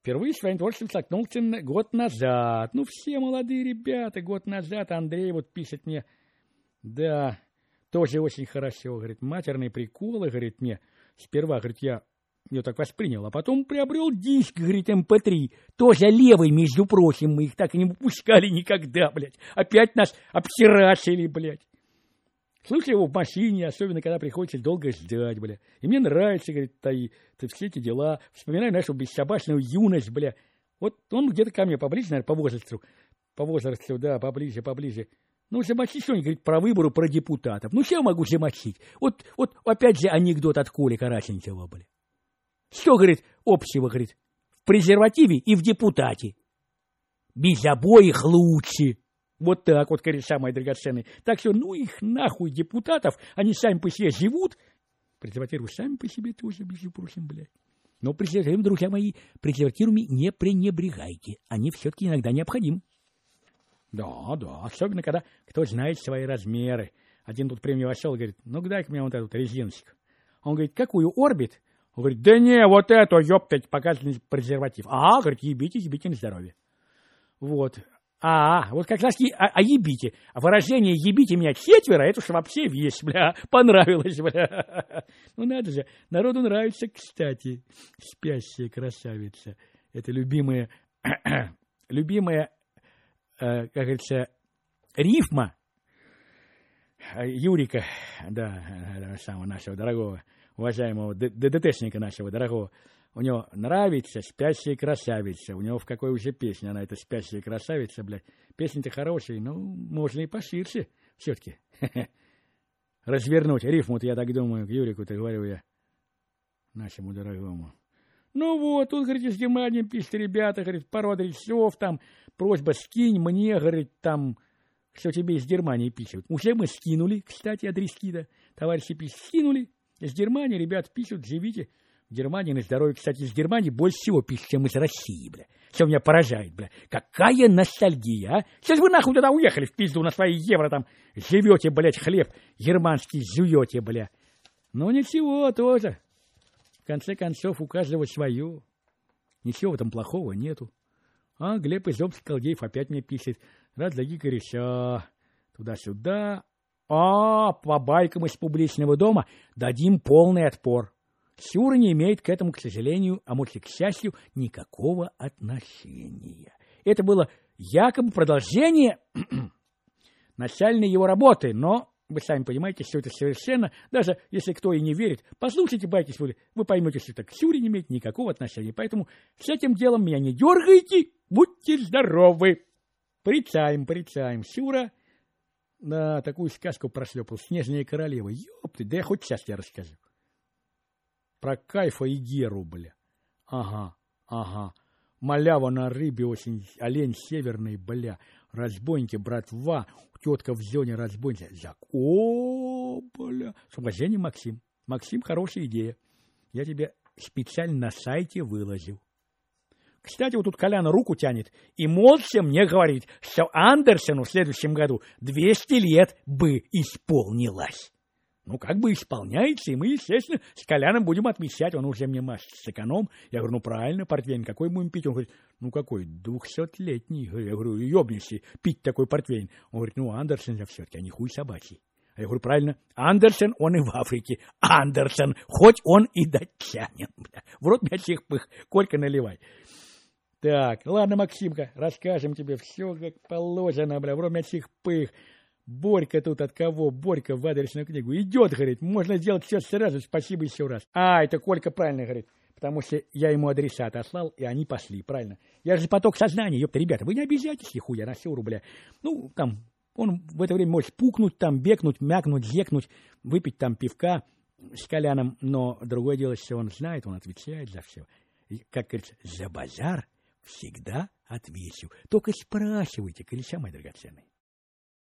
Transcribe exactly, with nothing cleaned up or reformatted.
Впервые своим творчеством столкнулся год назад. Ну, все молодые ребята год назад. Андрей вот пишет мне, да, тоже очень хорошо, говорит, матерные приколы, говорит, мне. Сперва, говорит, я ее так воспринял, а потом приобрел диск, говорит, эм пэ три. Тоже левый, между прочим, мы их так и не выпускали никогда, блядь. Опять нас обсирачили, блядь. Слушай его в машине, особенно когда приходится долго ждать, бля. И мне нравится, говорит, ты, ты все эти дела. Вспоминаю нашу бесшабашную юность, бля. Вот он где-то ко мне поближе, наверное, по возрасту. По возрасту, да, поближе, поближе. Ну, замочить что-нибудь, говорит, про выборы, про депутатов. Ну, что я могу замочить? Вот, вот опять же анекдот от Коли Караченцева, бля. Что, говорит, общего, говорит, в презервативе и в депутате? Без обоих лучше. Вот так вот, кореша мои драгоценные. Так что, ну их нахуй депутатов, они сами по себе живут. Презервативы сами по себе тоже, между прочим, блядь. Но презервативами, друзья мои, презервативами не пренебрегайте. Они все-таки иногда необходимы. Да, да, особенно когда кто знает свои размеры. Один тут при мне вошел, говорит, ну дай-ка мне вот этот резиночек. Он говорит, какую, орбит? Он говорит, да не, вот это, ёптать, показательный презерватив. А, говорит, ебите, ебите на здоровье. Вот. А, вот как раз о, о ебите. А выражение «ебите меня четверо» — это уж вообще вещь, бля, понравилось, бля. Ну, надо же, народу нравится, кстати, спящая красавица. Это любимая, любимая, э, как говорится, рифма Юрика, да, самого нашего дорогого, уважаемого ДДТшника нашего дорогого. У него нравится «Спящая красавица». У него в какой уже песне она, эта «Спящая красавица», блядь. Песня-то хорошая, ну, можно и поширше все-таки. Развернуть рифму-то, я так думаю, к Юрику-то говорю я, нашему дорогому. Ну вот, тут, говорит, с Германией пишет, ребята, говорит, пару адресов, там, просьба скинь мне, говорит, там, что тебе из Германии пишут. Уже мы скинули, кстати, адрески-то, товарищи пишут, скинули. Из Германии ребят пишут, живите. В Германии на здоровье, кстати, из Германии больше всего пишут, чем из России, бля. Что меня поражает, бля. Какая ностальгия, а? Сейчас вы нахуй туда уехали в пизду на свои евро там. Живете, блядь, хлеб германский жуете, бля. Ну ничего, тоже. В конце концов, у каждого свое. Ничего в этом плохого нету. А Глеб из Обск-Калдеев опять мне пишет. Раз, дорогие кореша, туда-сюда. А, по байкам из публичного дома дадим полный отпор. Сюра не имеет к этому, к сожалению, а может и к счастью, никакого отношения. Это было якобы продолжение начальной его работы, но вы сами понимаете, что это совершенно, даже если кто и не верит, послушайте байки Сюры, вы поймете, что это к Сюре не имеет никакого отношения. Поэтому с этим делом меня не дергайте, будьте здоровы. Порицаем, порицаем. Сюра на такую сказку прошлепал, «Снежная королева». Ёпты, да я хоть сейчас тебе расскажу. Про Кайфа и Геру, бля. Ага, ага. Малява на рыбе осень, олень северный, бля. Разбойники, братва, тетка в зоне разбойника. Зак. О, бля. С уважением, Максим. Максим, хорошая идея. Я тебе специально на сайте выложил. Кстати, вот тут Колян руку тянет и молча мне говорит, что Андерсену в следующем году двести лет бы исполнилось. Ну, как бы исполняется, и мы, естественно, с Коляном будем отмечать. Он уже мне машет с эконом. Я говорю, ну, правильно, портвейн, какой будем пить? Он говорит, ну, какой, двухсотлетний. Я говорю, ёбнешься, пить такой портвейн. Он говорит, ну, Андерсен же все-таки, а не хуй собачий. А я говорю, правильно, Андерсен, он и в Африке. Андерсен, хоть он и датчанин. Бля. В рот мячих пых, Колька наливай. Так, ладно, Максимка, расскажем тебе все, как положено, бля, в рот мячих пых. Борька тут от кого? Борька в адресную книгу. Идет, говорит, можно сделать все сразу, спасибо еще раз. А, это Колька правильно говорит, потому что я ему адреса отослал, и они пошли, правильно. Я же поток сознания, ёпта, ребята, вы не обижайтесь, хуя на Сюру, бля. Ну, там, он в это время может пукнуть, там, бекнуть, мякнуть, зекнуть, выпить там пивка с Коляном, но другое дело, что он знает, он отвечает за все. И, как говорится, за базар всегда отвечу. Только спрашивайте, кореша мои драгоценные.